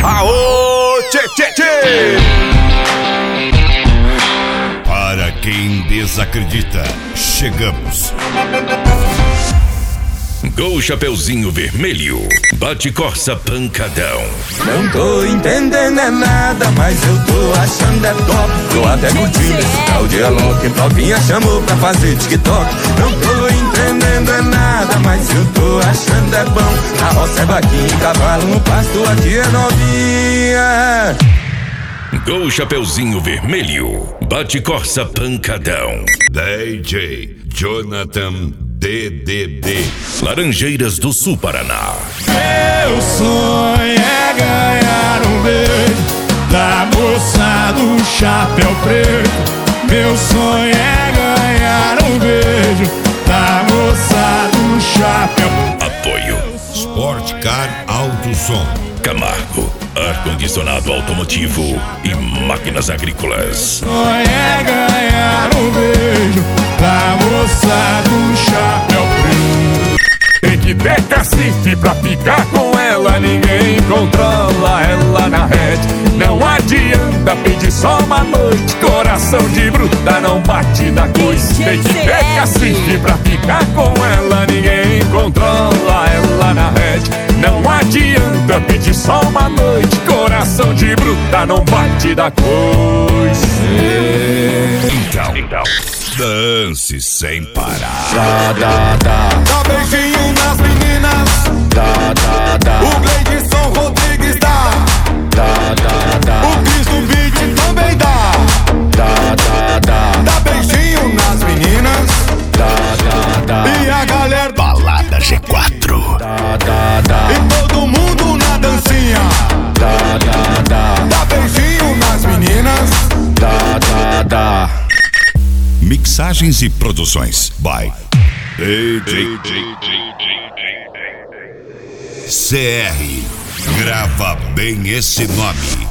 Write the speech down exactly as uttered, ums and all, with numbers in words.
Aô, tchê, tchê, tchê! Para quem desacredita, chegamos. Gol Chapeuzinho Vermelho, Bate Corsa Pancadão. Não tô entendendo é nada, mas eu tô achando é top. Tô até curtindo esse tal de Alok. Novinha chamou pra fazer TikTok. Não tô entendendo é nada, mas eu tô achando é bom. A roça é vaquinha, cavalo no pasto, aqui é novinha. Gol Chapeuzinho Vermelho, Bate Corsa Pancadão. D J Jonathan D D D, Laranjeiras do Sul, Paraná. Meu sonho é ganhar um beijo da moça do chapéu preto. Meu sonho é ganhar um beijo da moça do chapéu. Apoio Sport Car Alto Som, Camargo, ar-condicionado automotivo e máquinas agrícolas. Meu sonho é ganhar um beijo da moça do chapéu preto. Tem que ter cacife pra ficar com ela, ninguém controla ela na rede. Não adianta pedir só uma noite, coração de bruta não bate da coisa. Tem que ter cacife pra ficar com ela, ninguém controla ela na rede. Não adianta pedir só uma noite, coração de bruta não bate da coisa. Então, então, dance sem parar. Dá, dá, dá. Dá beijinho nas meninas. Dá, dá, dá. O Gleidson Rodrigues dá. Dá, dá, dá. O Cris do Beat também dá. Dá, dá, dá. Dá beijinho nas meninas. Dá, dá, dá. E a galera Balada G quatro. Dá, dá, dá. e todo mundo na dancinha. Dá, dá, dá. Dá beijinho nas meninas. Dá, dá, dá. Mixagens e produções by D J C R. Grava bem esse nome.